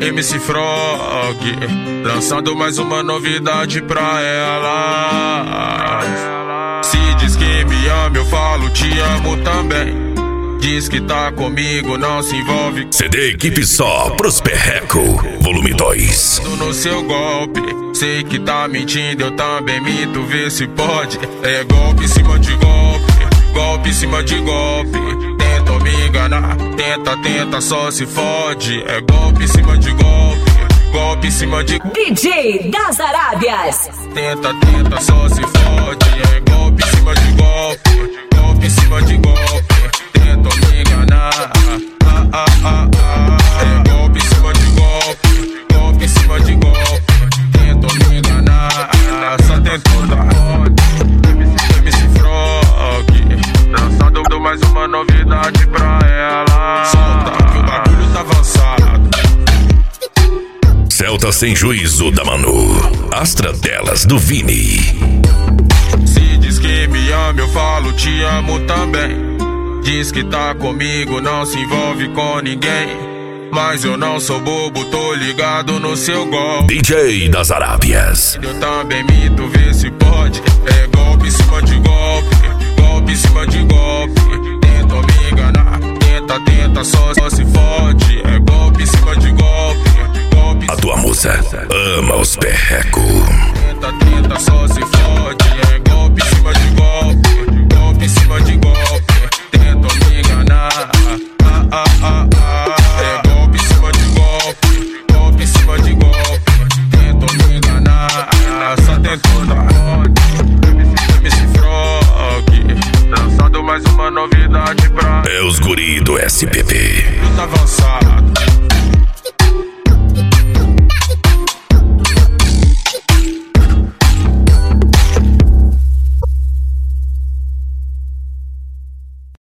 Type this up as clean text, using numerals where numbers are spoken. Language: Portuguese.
MC Frog, lançando mais uma novidade pra ela. Se diz que me ama, eu falo te amo também. Diz que tá comigo, não se envolve. CD Equipe Só pros Perreco, volume 2. No seu golpe, sei que tá mentindo, eu também minto, vê se pode. É golpe em cima de golpe, golpe em cima de golpe. Tenta me enganar, tenta, só se fode. É golpe em cima de golpe, golpe em cima de DJ das Arábias. Tenta, só se fode. É golpe em cima de golpe, golpe em cima de golpe. Tenta me enganar, é golpe em cima de golpe, golpe em cima de golpe. Tenta me enganar, só tentou dar MC Frog, lançando mais uma novidade pra ela. Solta que o bagulho tá avançado. Celta Sem Juízo da Manu, as Tradelas do Vini. Se diz que me ama, eu falo te amo também. Diz que tá comigo, não se envolve com ninguém. Mas eu não sou bobo, tô ligado no seu golpe. DJ das Arábias. Eu também minto, vê se pode. É golpe em cima de golpe, golpe em cima de golpe. Tenta me enganar, tenta, só se fode. É golpe em cima de golpe, golpe. A tua musa ama os Perreco. Tenta, só se fode. É golpe em cima de golpe, golpe em cima de golpe. Tenta me enganar, é golpe em cima de golpe, golpe em cima de golpe. Tenta me enganar, só tentou dar MC Frog, lançando mais uma novidade pra É os guri do SPP. tá avançado.